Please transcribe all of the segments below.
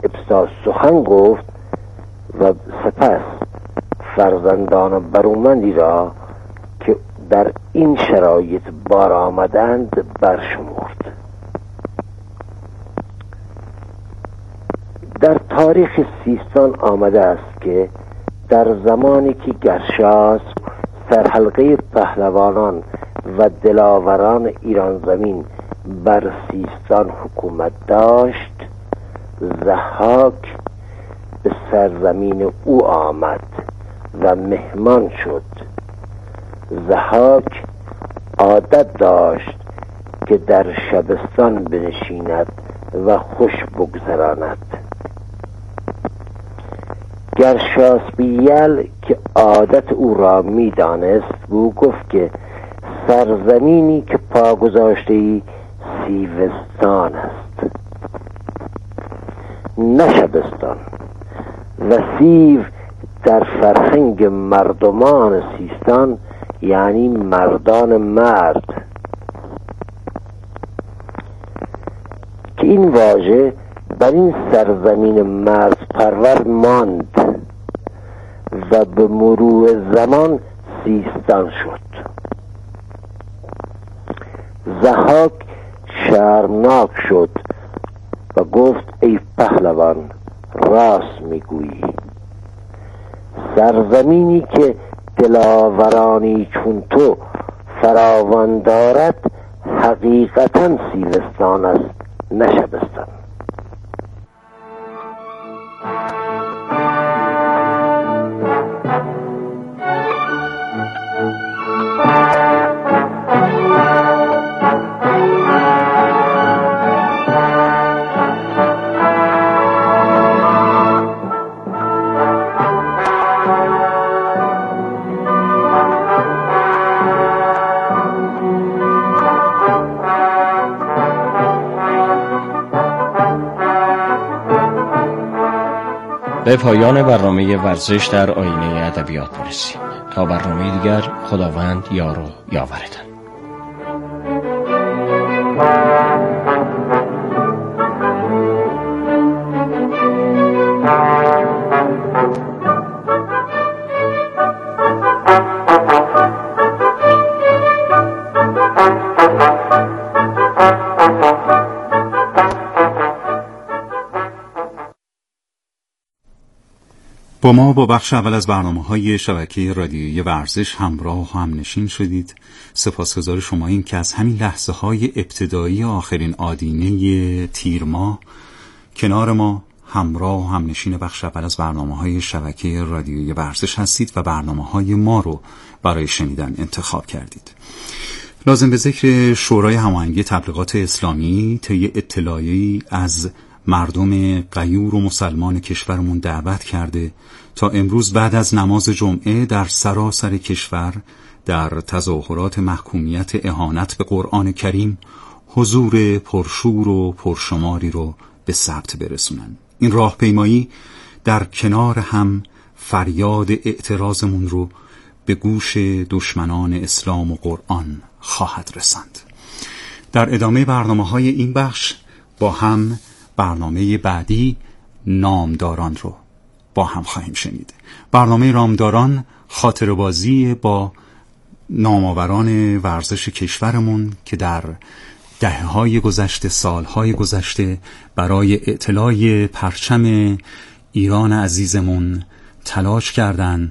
ابسط سخن گفت و سپس فرزندان برومندی را که در این شرایط بار آمدند برشمرد. در تاریخ سیستان آمده است که در زمانی که گرشاسب سرحلقه پهلوانان و دلاوران ایران زمین بر سیستان حکومت داشت، ضحاک به سرزمین او آمد و مهمان شد. ضحاک عادت داشت که در شبستان بنشیند و خوش بگذراند. گرشاسبیل که عادت او را می دانست او گفت که سرزمینی که پا گذاشته‌ای سیوستان است نه شبستان، و سیو در فرهنگ مردمان سیستان یعنی مردان مرد، که این واژه بر این سرزمین مرز پرور ماند و به مرور زمان سیستان شد. ضحاک شرمناک شد و گفت ای پهلوان، راست میگویی. سرزمینی که دلاورانی چون تو فراوان دارد حقیقتا سیستان است نه شبستان. به پایان برنامه ورزش در آینه ادبیات می‌رسیم. تا برنامه دیگر، خداوند یار و یاورتان. با ما با بخش اول از برنامه‌های شبکه رادیویی ورزش همراه و همنشین شدید. سپاسگزار شما این که از همین لحظه‌های ابتدایی آخرین آدینه تیر ماه کنار ما همراه و همنشین بخش اول از برنامه‌های شبکه رادیویی ورزش هستید و برنامه‌های ما رو برای شنیدن انتخاب کردید. لازم به ذکر شورای هماهنگی تبلیغات اسلامی طی اطلاعیه‌ای از مردم غیور و مسلمان کشورمون دعوت کرده تا امروز بعد از نماز جمعه در سراسر کشور در تظاهرات محکومیت اهانت به قرآن کریم حضور پرشور و پرشماری رو به ثبت برسونن. این راهپیمایی در کنار هم فریاد اعتراضمون رو به گوش دشمنان اسلام و قرآن خواهد رساند. در ادامه برنامه‌های این بخش با هم برنامه بعدی نامداران رو با هم خواهیم شنید. برنامه نامداران خاطره‌بازی با نامآوران ورزش کشورمون که در دهه‌های گذشته، سالهای گذشته برای اعتلاع پرچم ایران عزیزمون تلاش کردن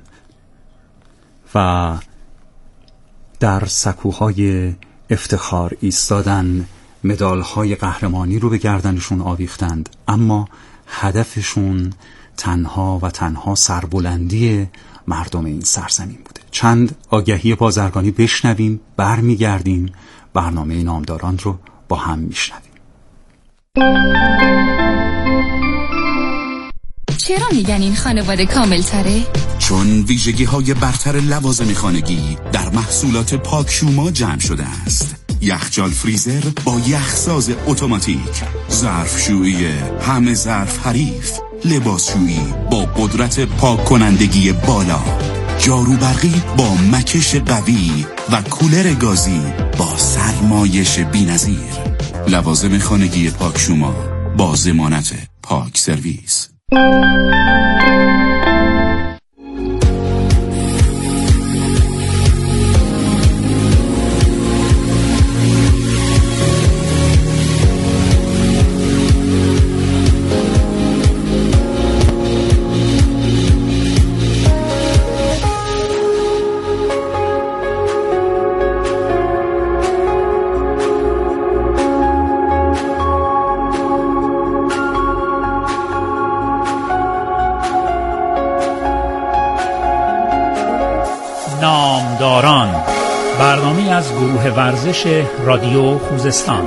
و در سکوهای افتخار ایستادن، مدال‌های قهرمانی رو به گردنشون آویختند، اما هدفشون تنها و تنها سربلندی مردم این سرزمین بوده. چند آگهی بازرگانی بشنویم، برمیگردیم برنامه نامداران رو با هم میشنویم. چرا میگن این خانواده کامل تره؟ چون ویژگی‌های برتر لوازم خانگی در محصولات پاکشوما جمع شده است. یخچال فریزر با یخساز اتوماتیک، ظرفشویی همه ظرف حریف، لباسشویی با قدرت پاک کنندگی بالا، جارو برقی با مکش قوی و کولر گازی با سرمایش بی‌نظیر. لوازم خانگی پاکشوما با ضمانت پاک سرویس. نامداران، برنامه از گروه ورزش رادیو خوزستان.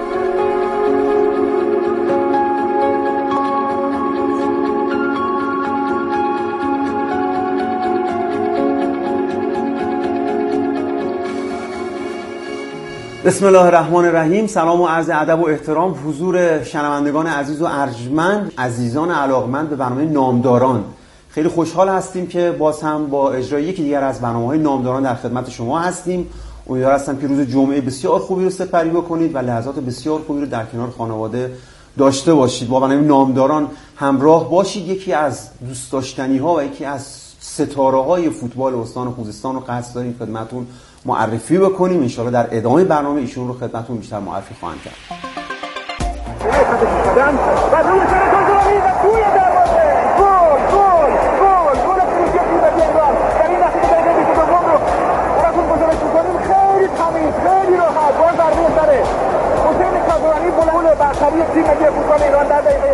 بسم الله الرحمن الرحیم. سلام و عرض ادب و احترام حضور شنوندگان عزیز و ارجمند، عزیزان علاقمند به برنامه نامداران. خیلی خوشحال هستیم که باز هم با اجرای یکی دیگر از برنامه‌های نامداران در خدمت شما هستیم. امیدوار هستم که روز جمعه بسیار خوبی رو سپری بکنید و لحظات بسیار خوبی رو در کنار خانواده داشته باشید. با برنامه نامداران همراه باشید. یکی از دوست داشتنی‌ها و یکی از ستاره‌های فوتبال استان خوزستان رو قصد داریم خدمتتون معرفی بکنیم. ان شاءالله در ادامه برنامه ایشون رو خدمتتون بیشتر معرفی خواهم کرد. خیلی راحت باز ضربه سره حسین کاظمی بلند برتری تیم ملی فوتبال ایران در دقیقه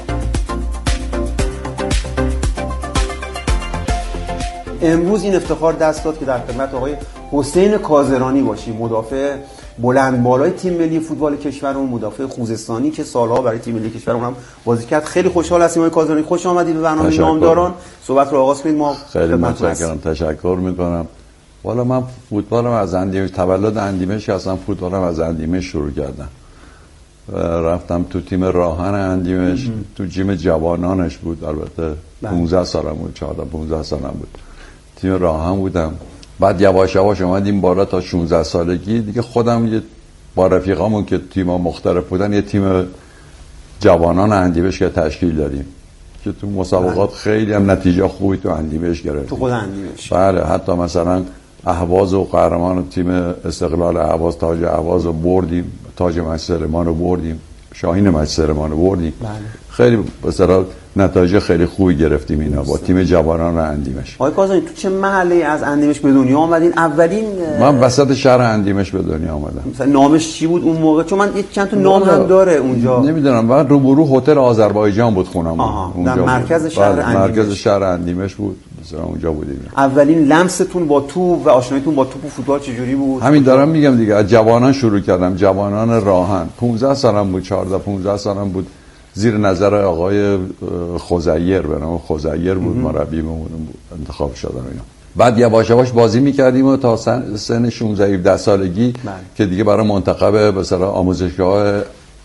20. امروز این افتخار دست داد که در خدمت آقای حسین کاظمی باشیم، مدافع بلند بالای تیم ملی فوتبال کشورمون، مدافع خوزستانی که سالها برای تیم ملی کشورمون هم بازی کرد. خیلی خوشحال هستیم آقای کاظمی، خوش آمدید به برنامه نامداران. صحبت رو آغاز کنید. ما خیلی متشکرم، تشکر میکنم. والا من فوتبالم از اندیمش، تولد اندیمش هستم، فوتبالم از اندیمش شروع کردم. رفتم تو تیم راهن اندیمش، تو جیم جوانانش بود، البته 15 سالم بود، 14-15 سالم بود، تیم راهن بودم. بعد یواش یواش اومدیم بالا تا 16 سالگی دیگه. خودم یه با رفیقامون که تیم‌ها مختلف بودن یه تیم جوانان اندیمش که تشکیل دادیم که تو مسابقات خیلی هم نتیجه خوبی تو اندیمش گرفتیم. تو خود اندیمش؟ بله، حتی مثلا اهواز و قهرمان تیم استقلال اهواز، تاج اهواز رو بردیم، تاج مجلس سلیمان رو بردیم، شاهین مجلس سلیمان رو بردیم. بله. خیلی مثلا نتایج خیلی خوبی گرفتیم اینا با تیم جوانان اندیمش. آقای کاظمی تو چه محله از اندیمش به دنیا آمدین؟ اولین من وسط شهر اندیمش به دنیا آمدم. مثلا نامش چی بود اون موقع؟ چون من چند تا نام هم داره اونجا. نمیدونم. من روبرو هتل آذربایجان بود خونم. اونجا در مرکز شهر اندیمش. مرکز شهر اندیمش بود. مثلا اونجا بودیم. اولین لمستون با توپ و آشناییتون با توپ و فوتبال چجوری بود؟ همین دارم میگم دیگه، از جوانان شروع کردم، جوانان راهن. 15 سالم بود، 14-15 سالم بود، زیر نظر آقای خوزایر، به نام خوزایر بود، مربیمون بود، انتخاب شدم اینا. بعد یواش یواش بازی میکردیم و تا سن 16-17 سالگی که دیگه برای منتخب مثلا آموزشگاه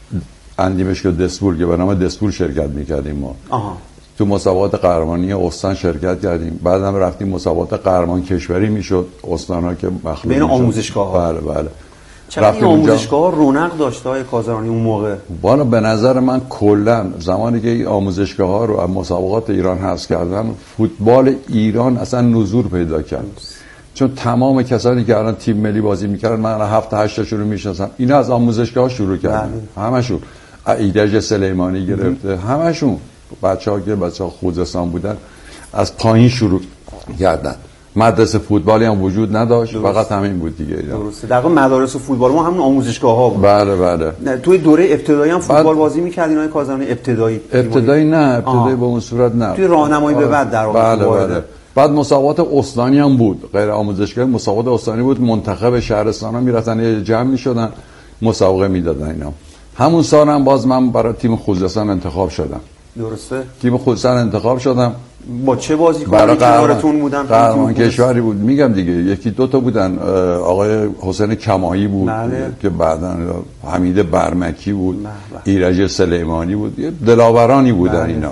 اندیمش که دسپول که به نام دسپول شرکت میکردیم ما. تو مسابقات قهرمانی استان شرکت کردیم. بعدم رفتیم مسابقات قهرمان کشوری میشد، استان‌ها که مخلوط بین آموزشگاه‌ها. بله. چقدر آموزشگاه‌ها رونق داشت آقای کاظمی اون موقع؟ والا به نظر من کلا زمانی که این آموزشگاه‌ها رو از مسابقات ایران حذف کردن، فوتبال ایران اصلا نزول پیدا کرد. چون تمام کسانی که الان تیم ملی بازی می‌کردن، من 7-8 تاشون رو می‌شناسم، اینا از آموزشگاه شروع کردن. همشون. ایرج سلیمانی گرفته، همشون بچه‌ها که بچه‌ها خوزستان بودن از پایین شروع کردن. مدرسه فوتبالی هم وجود نداشت، فقط همین بود دیگه. درسته. در واقع مدارس فوتبال ما همون آموزشگاه‌ها بود. بله. توی دوره ابتدایی هم فوتبال بازی می‌کردین آقای کاظمی؟ ابتدایی نه، ابتدایی به اون صورت نه. توی راهنمایی به بعد در واقع. بله. بعد مسابقات استانی هم بود، غیر آموزشگاهی، مسابقات استانی بود. منتخب شهرستان‌ها میرفتن یه جمع می‌شدن، مسابقه میدادن اینا. همون سال هم باز من برای تیم خوزستان انتخاب شدم. درسته. تیم خوزستان انتخاب شدم. با چه بازیکنانی کنارتون بودن؟ قهرمان کشوری بود. میگم دیگه یکی دو تا بودن. آقای حسین کمایی بود که بعداً حمید برمکی بود، ایرج سلیمانی بود، دلاورانی بودن اینا.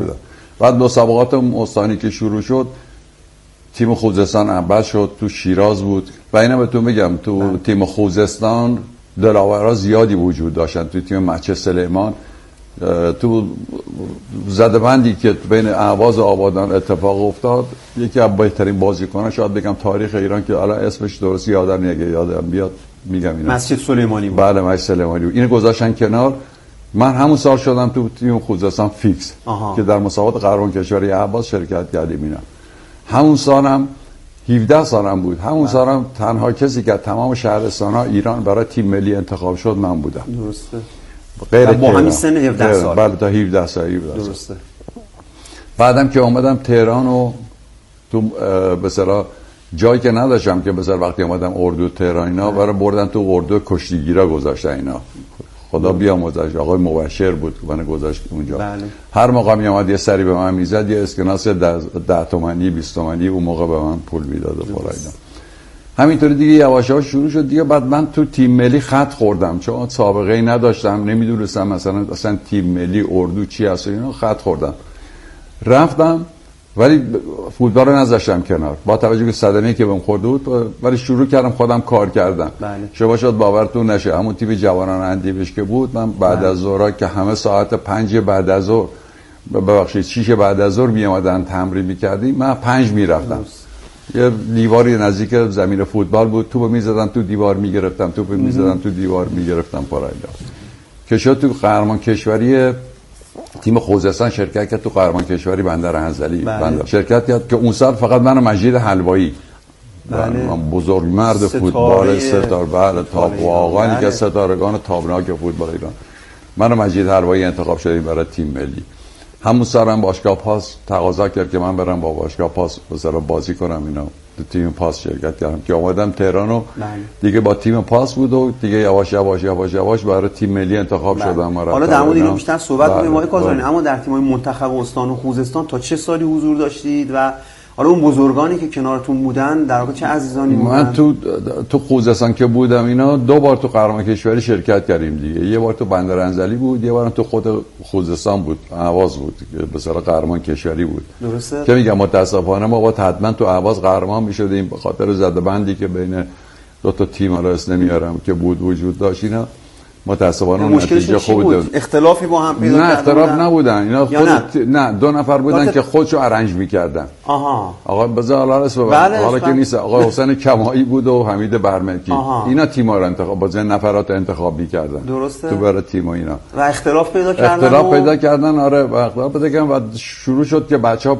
بعد مسابقات استانی که شروع شد، تیم خوزستان اول شد، تو شیراز بود. و اینا بهتون میگم تو تیم خوزستان دلاورا زیادی وجود داشتن. تو تیم مجلس سلیمان تو زده‌بندی که بین اهواز و آبادان اتفاق افتاد، یکی از بهترین بازیکنان شاید بگم تاریخ ایران که الان اسمش درست یادم بیاد میگم اینا، مسجد سلیمانی بود. بله مسجد سلیمانی بود. اینو گذاشتن کنار. من همون سال شدم تو تیم خوزستان فیکس که در مسابقات قهرمان کشوری اهواز شرکت کردیم. اینا همون سالم 17 سالم بود. همون سالم تنها کسی که تمام شهرستان‌ها ایران برای تیم ملی انتخاب شد من بودم. درسته. غیر با همین سن 17 سال. بله تا 17 سال. درسته. بعدم که اومدم تهران و تو به اصطلاح جایی که نداشتم که مثلا وقتی اومدم اردو تهران اینا برای بردن تو اردو کشتیگیرا گذاشتن اینا. خدا بیامرزش آقای مبشر بود که من گذاشت اونجا. بله. هر موقع می اومد یه سری به من میزد یه اسکناس 10 تومانی 20 تومانی اون موقع به من پول میداد و فلان. همینطوری دیگه یواش یواش شروع شد دیگه. بعد من تو تیم ملی خط خوردم چون سابقه ای نداشتم، نمیدونستم مثلا تیم ملی اردو چی هست اینا. خط خوردم رفتم ولی فوتبال رو نذاشتم کنار با توجه به صدمه‌ای که بهم خورده بود، ولی شروع کردم خودم کار کردم. بله. شما شاید باورتون نشه همون تیم جوانان اندیمش که بود من بعد از ظهر که همه ساعت 5 بعد از ظهر ببخشید 6 بعد از ظهر می اومدن تمرین می‌کردیم، من 5 میرفتم. یه دیواری نزدیک زمین فوتبال بود، توپ می‌زدم تو دیوار می‌گرفتم، توپ می‌زدم تو دیوار می‌گرفتم پارایدا. که شد تو قهرمان کشوری تیم خوزستان شرکت کرد تو قهرمان کشوری بندر انزلی. بله. شرکت کرد که اون سال فقط من و مجید حلوایی من بزرگ مرد فوتبال ستاره بله تاپ واقعا که ستارگان تابناک فوتبال ایران من و مجید حلوایی انتخاب شدیم برای تیم ملی. همون سال هم باشگاه پاس تقاضا کرد که من برم با باشگاه پاس مثلا بازی کنم اینا. تو تیم پاس شرکت کردم که اومدم تهران و دیگه با تیم پاس بود و دیگه یواش یواش برای تیم ملی انتخاب شدم. حالا در مورد اینو بیشتر صحبت کنیم آقای کازرانی، اما در تیم‌های منتخب استان و خوزستان تا چه سالی حضور داشتید و حالا اون بزرگانی که کنارتون بودن در واقع چه عزیزانی بودن؟ من تو خوزستان که بودم اینا 2 بار تو قهرمان کشوری شرکت کردیم دیگه. یه بار تو بندر انزلی بود، یه بارم تو خود خوزستان بود، اهواز بود که به اصطلاح قهرمان کشوری بود. درسته. که میگم متاسفانه ما با حتما تو اهواز قهرمان میشدیم به خاطر زده‌بندی که بین 2 تا تیم حالا اسم نمیارم که بود وجود داشت. اینا متاسفانه اون نتیجه خوب بود. اختلافی با هم پیدا کردن؟ نه اختلاف نبودن اینا نه 2 نفر بودن که خودشو ارنج میکردن. آقا بذار حالا اسم حالا که نیست آقا حسین کمایی بود و حمید برمکی. اینا تیم‌ها رو انتخاب با نفرات انتخاب میکردن. درسته. تو برای تیم اینا و اختلاف پیدا کردن آره اختلاف پیدا کردن و شروع شد که بچه‌ها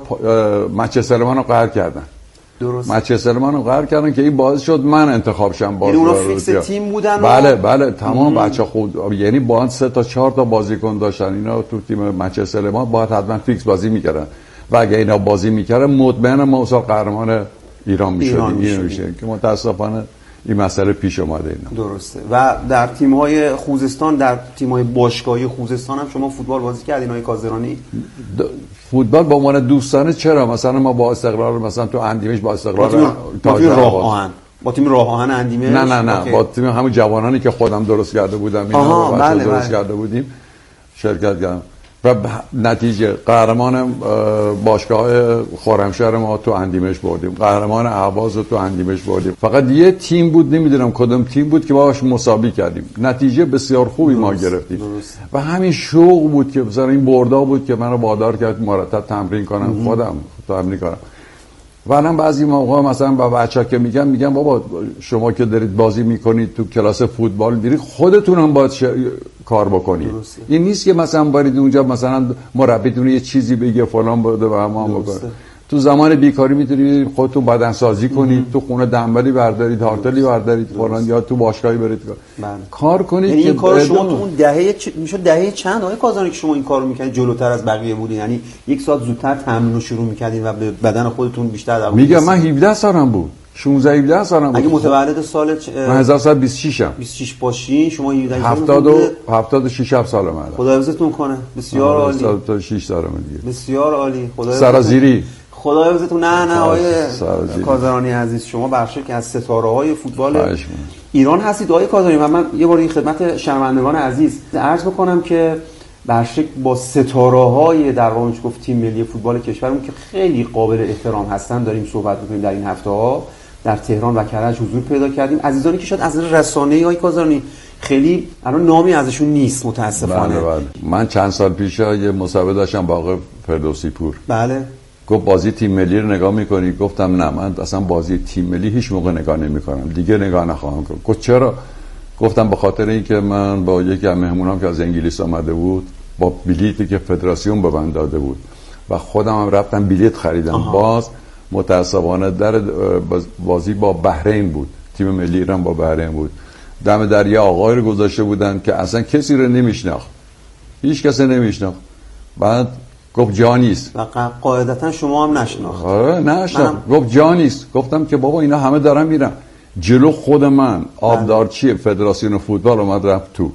مچ سلمان رو قهر کردن. درست. مچ سلمان رو قهر کردن که این باعث شد من انتخاب شم. یعنی اونا فیکس تیم بودن بله تمام بچه‌ها خود یعنی با 3 تا 4 تا بازیکن داشتن اینا تو تیم مچ سلمان باید حتما فیکس بازی میکردن و اگه اینا بازی میکردن مطمئنا ما اصلا قهرمان ایران میشدیم. اینو میشه که متاسفانه این مسئله پیش اومده اینا. درسته. و در تیم‌های خوزستان در تیم‌های باشگاهی خوزستان هم شما فوتبال بازی کردین آقای کازرانی؟ فوتبال با عنوان دوستانه چرا مثلا ما با استقلال مثلا تو اندیمش با استقلال تاج راه آهن با تیم راه آهن اندیمش نه با تیم همون جوانانی که خودم درست کرده بودم اینا درست کرده بودیم شرکت کردم و نتیجه قهرمان باشگاه خرمشهر ما تو اندیمش بردیم، قهرمان اهواز رو تو اندیمش بردیم. فقط یه تیم بود نمیدونم کدوم تیم بود که باهاش مساوی کردیم، نتیجه بسیار خوبی ما گرفتیم و همین شوق بود که مثلا این بردا بود که منو وادار کرد مرتب تمرین کنم خودم تمرین کنم. و الان بعضی موقع مثلا با بچه‌ها که میگم بابا شما که دارید بازی میکنید تو کلاس فوتبال میرید خودتون هم باید کار بکنید. این نیست که مثلا برید اونجا مثلا مربیتون یه چیزی بگه فلان بده و هم بکنه. تو زمان بیکاری میتونید خودتون بدن سازی کنید، تو خونه دنبلی بردارید، هارتلی بردارید فلان یا تو باشگاهی برید کار کنید. یعنی این کارو شما تو اون دهه میشد دهه چند آقای کازرانی که شما این کارو میکنید جلوتر از بقیه بودین؟ یعنی 1 ساعت زودتر تمرین رو شروع میکردین و به بدن خودتون بیشتر در میگم من 17 سالم بود 16 سالم بود. اگه متولد سال من 1926 ام 26 باشین شما 76 سالمه. خدا حفظتون کنه. بسیار عالی. 6 سالمه دیگه. بسیار عالی. خدا سرازیری خدا حفظتون. نه آقای کازرانی عزیز شما بخشی که از ستاره‌های فوتبال ایران هستید آقای کازرانی و من یه بار این خدمت شنوندگان عزیز عرض بکنم که برشک با ستاره‌های در واقع گفت تیم ملی فوتبال کشورمون که خیلی قابل احترام هستن داریم صحبت می‌کنیم در این هفته‌ها در تهران و کرج حضور پیدا کردیم. عزیزانی که شاید از رسانه‌ای آقای کازرانی خیلی الان نامی ازشون نیست متاسفانه. بله. من چند سال پیش یه مسابقه داشتم باغ فردوسی پور. بله. گفت بازی تیم ملی رو نگاه می‌کنی؟ گفتم نه، من اصلا بازی تیم ملی هیچ موقع نگاه نمی‌کنم، دیگه نگاه نخواهم کرد. گفت چرا؟ گفتم به خاطر اینکه من با یکی از مهمونام که از انگلیس آمده بود با بلیتی که فدراسیون به من داده بود و خودم هم رفتم بلیت خریدم. باز متأسفانه در بازی با بحرین بود، تیم ملی ایران با بحرین بود، دم در یه آقای رو گذاشته بودن که اصلا کسی رو نمیشناخت، هیچ کسی نمیشناخت. بعد گفت جانیست و قاعدتا شما هم نشناخت. نشناخت. گفت جانیست. گفتم که بابا اینا همه دارن میرن. جلو خود من آبدارچی فدراسیون فوتبال اومد رفت تو.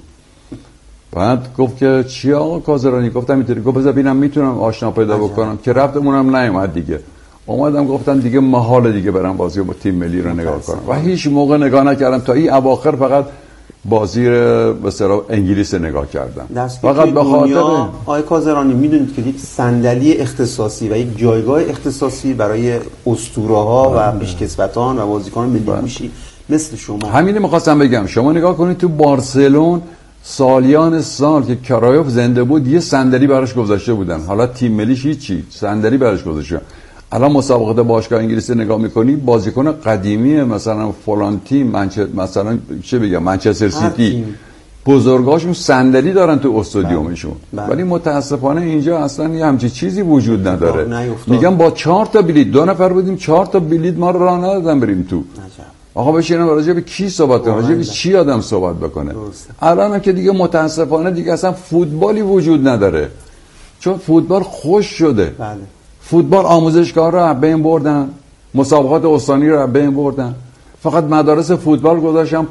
بعد گفت که چی آقا کازرانی؟ گفتم اینطوری. گفت بذار ببینم میتونم آشنا پیدا بکنم که رفتمونم نیومد دیگه. اومدم گفتم دیگه محال دیگه برام بازی با تیم ملی رو نگاه کنم و هیچ موقع نگاه نکردم تا این اواخر فقط بازی رو به اصطلاح انگلیس نگاه کردم. فقط به خاطر آقای کازرانی میدونید که یک صندلی اختصاصی و یک جایگاه اختصاصی برای اسطوره‌ها و پیشکسوتان و بازیکنان ملی گوشی مثل شما. همین می‌خواستم بگم. شما نگاه کنید تو بارسلون سالیان سال که کرایوف زنده بود یه صندلی براش گذاشته بودن، حالا تیم ملیش هیچی، صندلی براش گذاشته. الان مسابقات باشگاه انگلیس نگاه میکنی بازیکن قدیمی مثلا فلان تیم مثلا چه بگم منچستر سیتی بزرگاشون صندلی دارن تو استادیومشون، ولی متاسفانه اینجا اصلا یه همچین چیزی وجود نداره. میگم با 4 تا بلیت 2 نفر بودیم 4 تا بلیت ما رو راه ندادن بریم تو. آقا بشینم راجع به کی صحبت کنم؟ راجع به چی آدم صحبت بکنه؟ الان که دیگه متاسفانه دیگه اصلا فوتبالی وجود نداره، چون فوتبال خوش شده. فوتبال آموزشگاه رو بین بردن، مسابقات استانی رو بین بردن، فقط مدارس فوتبال گذاشتن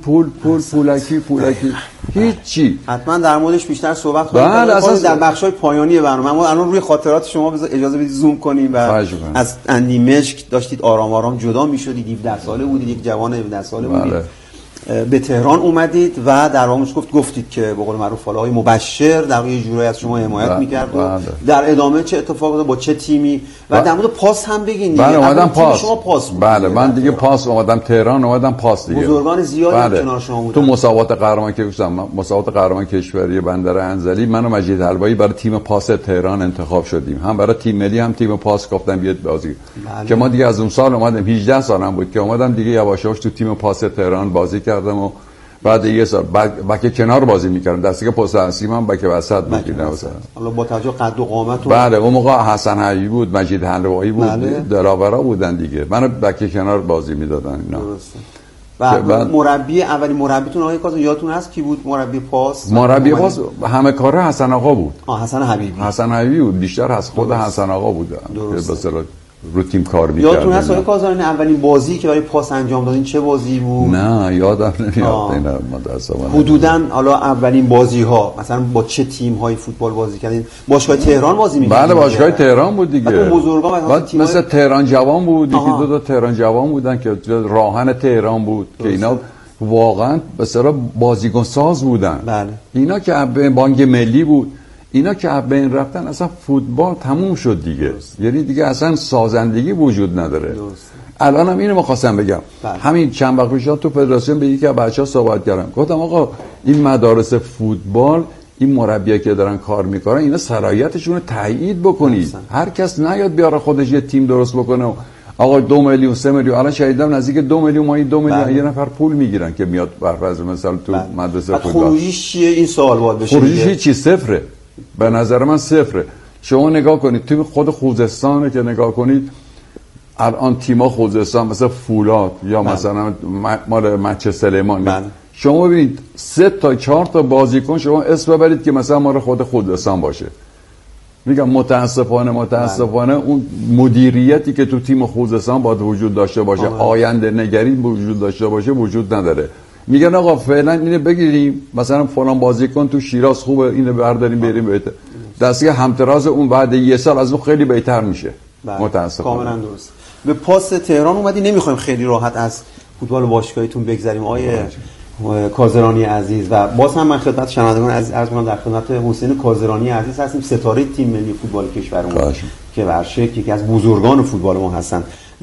پولکی هیچی. حتما در موردش بیشتر صحبت کنیم در بخش‌های پایانی برنامه. اما الان روی خاطرات شما اجازه بدید زوم کنیم و از اندیمشک داشتید آرام جدا می‌شدید، 17 ساله بودید، یک جوان 17 ساله بودید. به تهران اومدید و در واقع گفتید که به قول معروف فالای مبشر در یه جورایی از شما حمایت می‌کرد و در ادامه چه اتفاقاتی با چه تیمی و در مورد پاس هم بگین. بله اومدم پاس. شما پاس بود. بله من دیگه پاس اومدم تهران، اومدم پاس دیگه. بزرگان زیادی کنار شما بودن. تو مسابقات قهرمان که گفتم مسابقات قهرمان کشوری بندر انزلی من و مجید حلوایی برای تیم پاس تهران انتخاب شدیم، هم برای تیم ملی هم تیم پاس گفتم بیاد بازی. که ما دیگه از اون سال اومدم 18 سالم بود که اومدم دیگه یواش یواش تو تیم پاس تهران بازی کردم و بعد یه سال بک کنار بازی می‌کردم، دستی که پست اصلی من بک وسط بود مثلا. حالا با توجه قد و قامت بله اون موقع حسن حبیبی بود، مجید حلوایی بود، دلاورا بودن دیگه، منو بک کنار بازی میدادن اینا. بعد مربی اولین مربیتون آقای کازم یادتون هست کی بود؟ مربی پاس همه کاره حسن آقا بود. حسن حبیبی بود، بیشتر از خود حسن آقا بود که مثلا رو تیم کار می‌کرد. یادتون هست آقای کازرانی اولین بازی که برای پاس انجام دادین چه بازی بود؟ نه یادم نمیاد اینا متأسفانه. حدوداً حالا اولین بازی‌ها مثلا با چه تیم‌های فوتبال بازی کردین؟ باشگاه تهران بازی می‌کردین؟ بله باشگاه تهران بود دیگه. بزرگان مثلا تهران جوان بود، یکی دو تا تهران جوان بودن که راهن تهران بود که اینا واقعاً به اصطلاح بازیکن ساز بودن. بله. اینا که بانک ملی بود، اینا که بین رفتن اصلا فوتبال تموم شد دیگه. یعنی دیگه اصلا سازندگی وجود نداره. الان هم اینو می‌خواستم بگم. همین چند وقت پیش تو فدراسیون به یکی از بچه‌ها صحبت کردم، گفتم آقا این مدارس فوتبال این مربیایی که دارن کار میکنن اینا صلاحیتشون رو تایید بکنید. هر کس نیاد بیاره خودش یه تیم درست بکنه. آقا 2 میلیون 3 میلیون الان شنیدم نزدیک 2 میلیون ماهی 2 میلیون یه نفر پول میگیرن که میاد برفرض مثلا تو مدرسه فوتبال. خروجیش چیه این سوال باید بشه؟ خروجیش چی؟ صفره. به نظر من صفره. شما نگاه کنید تو خود خوزستان که نگاه کنید الان تیما خوزستان مثلا فولاد یا مثلا مال منچستر سلیمان، شما ببینید 3 تا 4 تا بازیکن شما اسم ببرید که مثلا مال خود خوزستان باشه. میگم متاسفانه اون مدیریتی که تو تیم خوزستان باید وجود داشته باشه، آینده نگری وجود داشته باشه وجود نداره. میگن آقا فعلا اینو بگیریم مثلا فلان بازیکن تو شیراز خوبه اینو برداریم بریم بهتر، دستی همتراز اون بعد یه سال از اون خیلی بهتر میشه. متاسفانه کاملا درست. به پاس تهران اومدی، نمیخوایم خیلی راحت از فوتبال باشگاهیتون بگذریم آقای کازرانی عزیز و باز هم من خدمت شنوندگان عزیز عرض می‌کنم در خدمت حسین کازرانی عزیز هستیم، ستاره تیم ملی فوتبال کشورمون که ورشک یکی از بزرگان فوتبال ما هستن.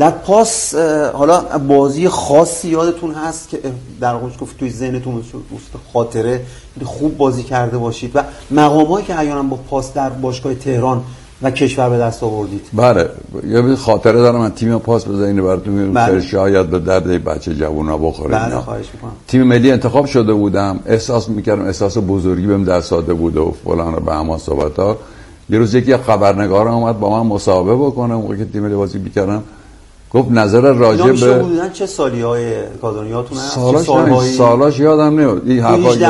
در پاس حالا بازی خاصی یادتون هست که در واقع گفت توی ذهنتون خاطره خوب بازی کرده باشید و مقامایی که احیانا با پاس در باشگاه تهران و کشور به دست آوردید؟ بله یه خاطره دارم من تیم پاس بزنین براتون بله. شاید به درد بچه جوونا بخوره. بله خواهش میکنم. تیم ملی انتخاب شده بودم، احساس میکردم احساس بزرگی بهم دست داده بود و فلان به اما صحبتا. یه روز یکی خبرنگار اومد با من مصاحبه بکنه موقعی که تیم ملی بازی میکردم، گفت نظر راجع به بودن چه سالی‌های کادانیاتون هست؟ سالاش یادم نمیاد. این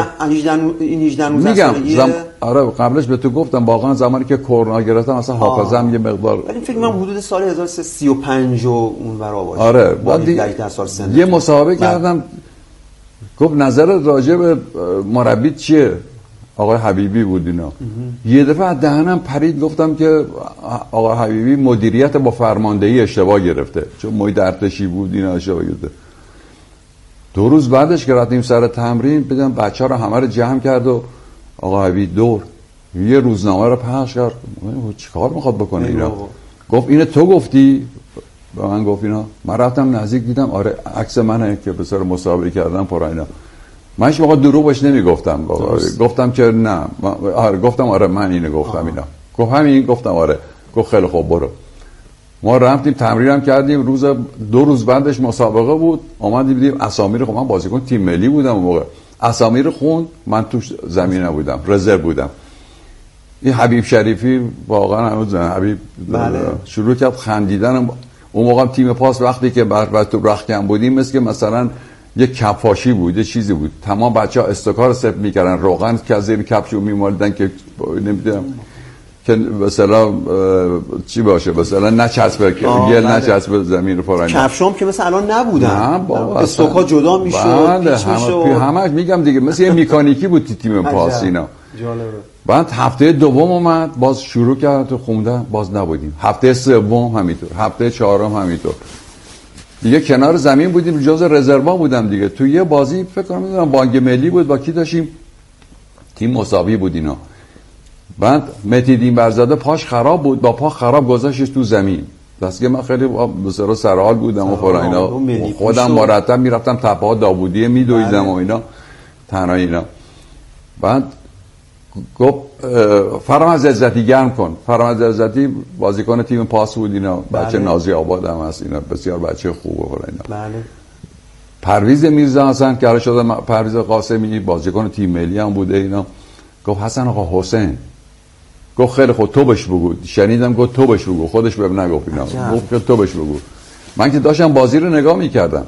18 میگم آره قبلش به تو گفتم واقعا زمانی که کرونا گرفتم اصلا حافظه‌ام یه مقدار، ولی فکر کنم حدود سال 1335 و اون ورا باشه. آره بعد سال سن یه مصاحبه کردم، گفت نظر راجع به مربی چیه؟ آقای حبیبی بود اینا. یه دفعه از دهنم پرید گفتم که آقای حبیبی مدیریت با فرماندهی اشتباه گرفته، چون محیط ارتشی بود اینا اشتباه گرفته. 2 روز بعدش که رفتیم سر تمرین بدم بچه‌ها رو همه رو جمع کرد و آقای حبیبی دور یه روزنامه رو پخش کرد. چیکار میخواد بکنه اینا؟ گفت اینو تو گفتی؟ به من گفت اینا. من رفتم نزدیک دیدم آره عکس منه که به سر مصاحبه کردم پر اینا. من هیچ موقع دروغش نمیگفتم، گفتم که نه گفتم آره من اینو گفتم اینا. گفت همین؟ گفتم آره. گفت خیلی خوب برو. ما رفتیم تمرینم کردیم، 2 روز بعدش مسابقه بود، اومدیم دیدیم اسامی رو، خب من بازیکن تیم ملی بودم اون موقع، اسامی رو خوند، من توش زمین نبودم، رزرو بودم. این حبیب شریفی واقعا هنوز حبیب بله. شروع کرد خندیدن. اون موقع تیم پاس وقتی که بر تو رختکن بودیم مثل که مثلا یک کفاشی بود، یه چیزی بود، تمام بچه‌ها استکار سپ می‌کردن، روغن که از زیر کفشو می‌مالیدن که نمی‌دونم که مثلا چی باشه، مثلا نچسبه گل نچسبه زمین رو فرآیند. کفشام که مثلا الان نبودن، استکا جدا میشد، بله همش میگم دیگه مثل یه مکانیکی بود تیم پاس اینا. جالبه. بعد هفته دوم اومد باز شروع کرد تو خوندن، باز نبودیم. هفته سوم همینطور، هفته چهارم همینطور. دیگه کنار زمین بودیم، جزء رزروا بودم دیگه. تو یه بازی فکر کنم میدونم بانک ملی بود، با کی داشتیم تیم مساوی بود اینا. بعد متیدین برزاده پاش خراب بود، با پا خراب گذاشتش تو زمین. دستگاه من خیلی بسرا سرحال بودم و فلان اینا، خودم مرتب میرفتم تپه‌ها داوودیه میدویدم و اینا تنها اینا. بعد گفت فرامرز عزتی گرم کن. فرامرز عزتی بازیکن تیم پاس بود اینا، بچه نازی آباد هم هست اینا، بسیار بچه خوبه فلان اینا. بله. پرویز میرزا حسن که شده پرویز قاسمی بازیکن تیم ملی هم بوده اینا. گفت حسن آقا حسین. گفت خیلی خود تو بهش بگو. شنیدم گفت تو بهش بگو، خودش بهم نگفت اینا. گفت تو بهش بگو. من که داشتم بازی رو نگاه میکردم،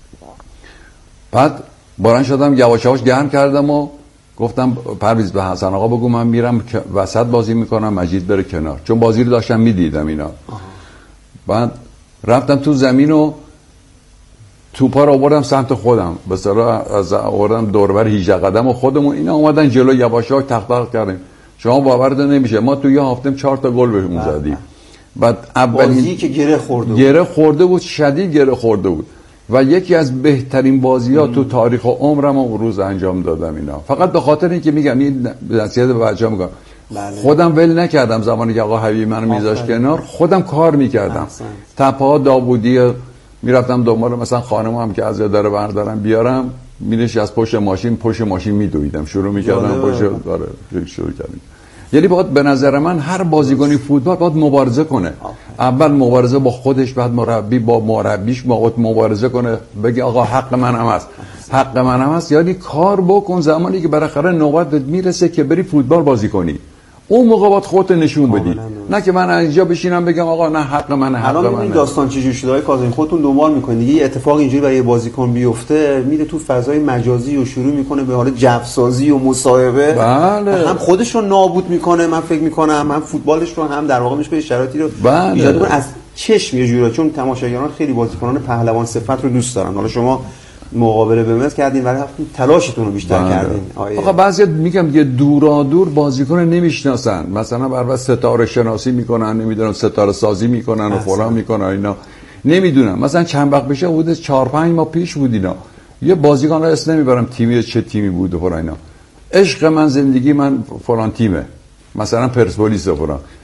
بعد باران شدم یواش یواش گرم کردم و گفتم پرویز به حسن آقا بگو من میرم وسط بازی میکنم، مجید بره کنار، چون بازی رو داشتم میدیدم اینا. بعد رفتم تو زمین و توپا رو آوردم سمت خودم، به اصطلاح از آوردم دوربر 18 قدم و خودمون اینا اومدن جلو، یواش یواش تق کردیم. شما باورتون نمیشه ما تو یه هفته 4 تا گل بهمون زدیم. بعد اولین بازی که گره خورده بود، شدید گره خورده بود و یکی از بهترین بازی‌ها تو تاریخ عمرم اون روز انجام دادم اینا. فقط به خاطر اینکه میگم این نصیحت به بچه‌ها میگم، خودم ول نکردم. زمانی که آقا حبیبی منو میذاشت کنار خودم کار میکردم، تپه‌ها داوودی میرفتم دنبال مثلا خانمم که از داره بردارم بیارم، میرش از پشت ماشین میدویدم، شروع میکردم پشت شروع کردیم. یعنی باید به نظر من هر بازیکنی فوتبال باید مبارزه کنه. اول مبارزه با خودش، بعد مربی با مربیش باید مبارزه کنه، بگی آقا حق من هم هست، حق من هم هست. یعنی کار بکن زمانی که بالاخره نوبت میرسه که بری فوتبال بازی کنی، اون موقع باید خودت نشون بدی، نه که من اینجا بشینم بگم آقا نه حق منه، حق منه. الان داستان چجوری شده های کاظمی؟ خودتون دنبال میکنید دیگه، اتفاق اینجوری برای بازیکن بیفته میره تو فضای مجازی و شروع میکنه به حال جفسازی و مصاحبه. بله. هم خودش رو نابود میکنه، من فکر میکنم هم فوتبالش رو، هم در واقع میشه به شرایطی رو ایجاد کنه از چشم یه جوری، چون تماشاگران خیلی بازیکنان پهلوان صفت رو دوست دارن. حالا شما مقابله به مثل کردین ولی تلاشتون رو بیشتر کردین. آقا بعضی میگم دیگه دورا دور بازیکن نمیشناسن، مثلا برای ستاره شناسی میکنن، نمیدونم ستاره سازی میکنن و فلان میکنن اینا، نمیدونم. مثلا چند وقت بشه حدود 4-5 ماه پیش بود اینا، یه بازیکن رو اسم نمیبرم تیمی چه تیمی بود و فلان اینا، عشق من زندگی من فلان تیمه، مثلا پرسپولیس فلان،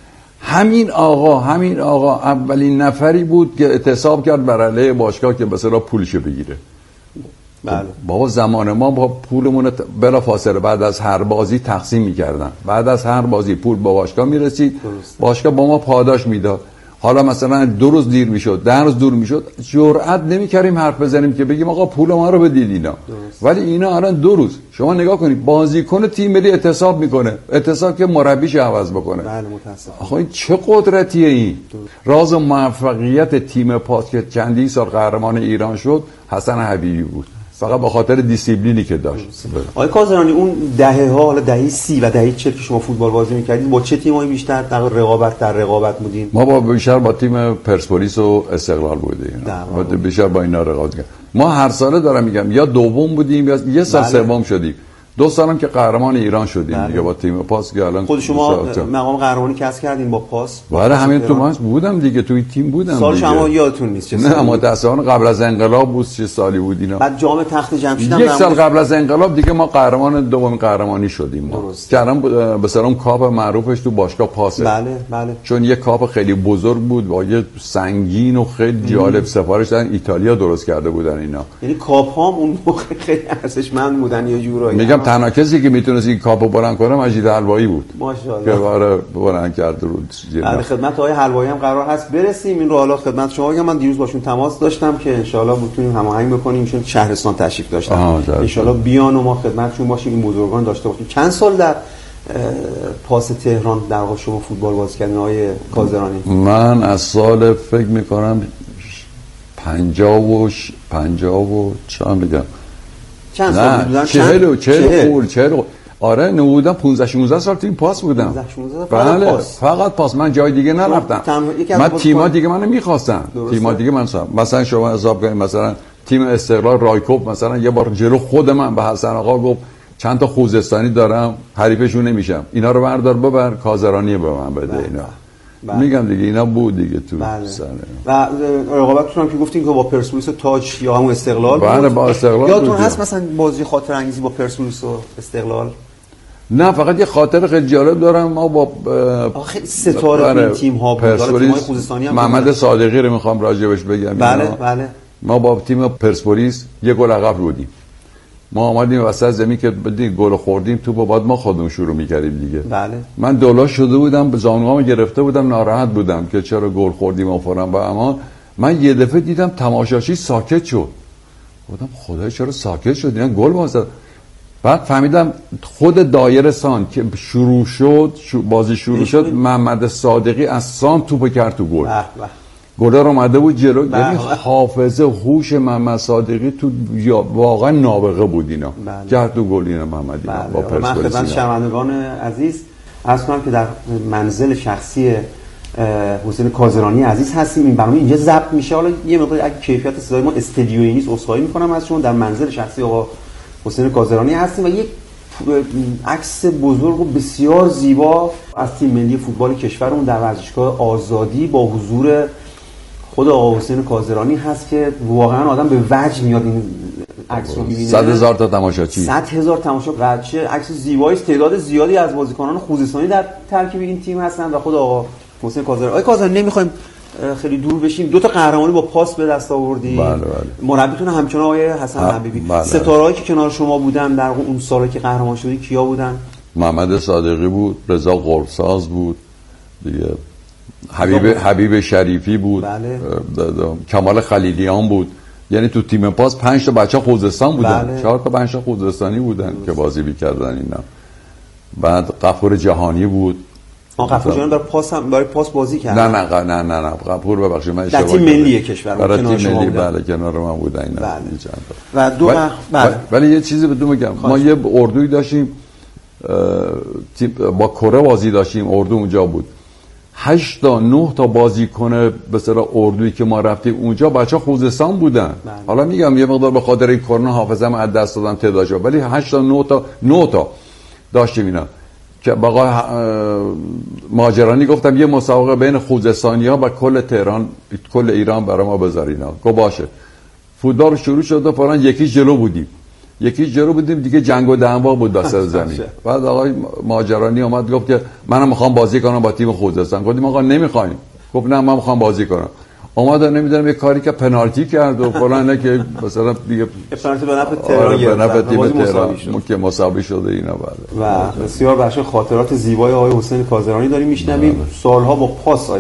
همین آقا اولین نفری بود که اعتصاب کرد بر علیه باشگاه که مثلا پولش بگیره. بله. بابا زمان ما با پولمون بلا فاصله بعد از هر بازی تقسیم می‌کردن. بعد از هر بازی پول با باشگاه میرسید، باشگاه با ما پاداش میداد. حالا مثلا 2 روز دیر میشد، 10 روز دور میشد، جرئت نمی‌کردیم حرف بزنیم که بگیم آقا پول ما رو بدید اینا. ولی اینا الان 2 روز شما نگاه کنید بازیکن تیم ملی اعتصاب میکنه، اعتصاب که مربیش عوض بکنه. بله متاسفم. آخه این چه قدرتیه این؟ راز موفقیت تیم پاس که چندین سال قهرمان ایران شد حسن حبیبی بود. فقط به خاطر دیسیپلینی که داشت. آقای کازرانی اون دهه‌ها، حالا دهه 30 و دهه 40 که شما فوتبال بازی می‌کردید با چه تیمایی بیشتر در رقابت بودین؟ ما بیشتر با تیم پرسپولیس و استقلال بودیم. بیشتر با اینا رقابت کردیم. ما هر ساله دارم میگم یا دوم بودیم یا یه سال سوم شدیم. 2 سالم که قهرمان ایران شدیم دیگه با تیم پاس که الان خود شما مقام قهرمانی کسب کردین با پاس. بله همین تو ماست بودم دیگه توی تیم بودم. سال شما یادتون نیست چه سالی؟ نه متأسفانه قبل از انقلاب بود چه سالی بود اینا. بعد جام تخت جمشید هم 1 سال قبل از انقلاب دیگه ما قهرمان دومین قهرمانی شدیم ما. که الان به سر اون کاپ معروفش تو باشگاه پاسه. بله. چون یه کاپ خیلی بزرگ بود با یه سنگین و خیلی جالب سفارش دادن ایتالیا درست کرده بودن اینا. یعنی کاپ ها اون موقع خیلی ارزشمند بودن یه جورایی. میگم تنها کسی که میتونست این کاپو بلند کنه مجید حلوایی بود. ماشاءالله. که باره بلند کرد رو. در خدمت آقای حلوایی هم قرار هست برسیم. این رو حالا خدمت شما بگم من دیروز باشون تماس داشتم که ان شاءالله بتونیم هماهنگ بکنیم چون شهرستان تشریف داشتن. ان شاءالله بیان و ما خدمتشون باشیم این بزرگان داشته باشیم. چند سال در پاس تهران در واقع شما فوتبال بازی کردین آقای کازرانی؟ من از سال فکر می‌کنم 50 و چند بگم چند سال بودن؟ 40 آره نبودم 15-16 سال تیم پاس بودم. بله فقط پاس من جای دیگه نرفتم. من تیم‌ها دیگه منو می‌خواستن. تیم‌ها دیگه من مثلا شما حساب کنید مثلا تیم استقلال رایکوب مثلا یه بار جلو خود من به حسن آقا گفت چند تا خوزستانی دارم حریفشون نمیشم اینا رو بردار ببر کازرانی به من بده اینا. میگم دیگه اینا بود دیگه تو سنه. و رقابتتون هم که گفتین که با پرسپولیس و تاج یا همون استقلال بود. بله با استقلال یادتون هست مثلا بازی خاطر انگیزی با پرسپولیس و استقلال؟ نه فقط یه خاطر خیلی جالب دارم. ما با خیلی ستاره این تیم ها بود. تیم‌های خوزستانی هم محمد صادقی رو میخوام راجبش بگم. بله. ما با تیم پرسپولیس یه گل عقب بودیم. ما آمدیم وسط زمین که بدیم گل خوردیم توپو بعد ما خودمون شروع می‌کردیم دیگه. بله. من دولا شده بودم به زانوام گرفته بودم ناراحت بودم که چرا گل خوردیم و فلان با اما من یه دفعه دیدم تماشاچی ساکت شد. گفتم خدای چرا ساکت شد اینا گل واسه. بعد فهمیدم خود دایره سان که شروع شد بازی شروع شد محمد صادقی از سان توپو کرد تو گل. گل رو اومده بود جلو. یعنی حافظه هوش محمد صادقی تو واقعا نابغه بود اینا. کرد تو گل اینا محمدی با پرسپولیس. من شنوندگان عزیز عرض کنم که در منزل شخصی حسین کازرانی عزیز هستیم. این برنامه اینجا ضبط میشه. حالا یه مقدار اگه کیفیت صدای ما استدیویی نیست عذرخواهی میکنم از شما. در منزل شخصی آقا حسین کازرانی هستیم و یک عکس بزرگ و بسیار زیبا از تیم ملی فوتبال کشورمون در ورزشگاه آزادی با حضور خود آقا حسین کازرانی هست که واقعا آدم به وجد میاد این عکس رو می‌بینه. 100,000 تا تماشاچی 100,000 تماشاچی و چه عکس زیبایی است. تعداد زیادی از بازیکنان خوزستانی در ترکیب این تیم هستند و خود آقا حسین کازرانی. آقای کازرانی نمی‌خوایم خیلی دور بشیم. 2 تا قهرمانی با پاس به دست آوردی. بله. مربیتون همچنان آقای حسن حبیبی. بله. ستارهایی که کنار شما بودن در اون سالی که قهرمان شدی کیا بودن؟ محمد صادقی بود، رضا قرصاز بود دیگه، حبیب شریفی بود. بله. کمال خلیلیان بود. یعنی تو تیم پاس 5 تا بچه خوزستان بودن. بله. 4 تا 5 تا خوزستانی بودن که بازی می‌کردن اینا. بعد غفور جهانی بود. غفور جهانی برای پاس بازی کرد. نه غفور ببخشید من اشتباه کردم. تیم ملی کشور کنار شما بودن. بله کنار من بودن اینا. بله. و ولی یه چیزی بهتون میگم. ما یه اردوی داشتیم با کره بازی داشتیم. اردو اونجا بود. 8 تا 9 تا بازیکن به اصطلاح اردویی که ما رفتیم اونجا بچا خوزستان بودن. حالا میگم یه مقدار به خاطر این کرونا حافظه‌ام از دست دادم تعدادشو، ولی 8 تا 9 تا داشتیم اینا که باقا ماجرانی گفتم یه مسابقه بین خوزستانی‌ها و کل تهران کل ایران برای ما بذار اینا. گفت باشه. فوتبال شروع شد و فلان یکی جلو بودیم. یکی جلو بودیم دیگه، جنگ و دعوا بود وسط زمین. بعد آقای ماجرانی اومد گفت که منم میخوام بازی کنم با تیم خوزستان. گفتیم آقا نمیخوایم. گفت نه من میخوام بازی کنم. اومد نمیدونم یه کاری که پنالتی کرد و فلان، که مثلا دیگه پنالتی به نفع تهران گرفت، به نفع تیم تهران که مساوی شده اینا. بعد و بسیار بخش خاطرات زیبای آقای حسین کازرانی داریم میشنویم. سالها با پاس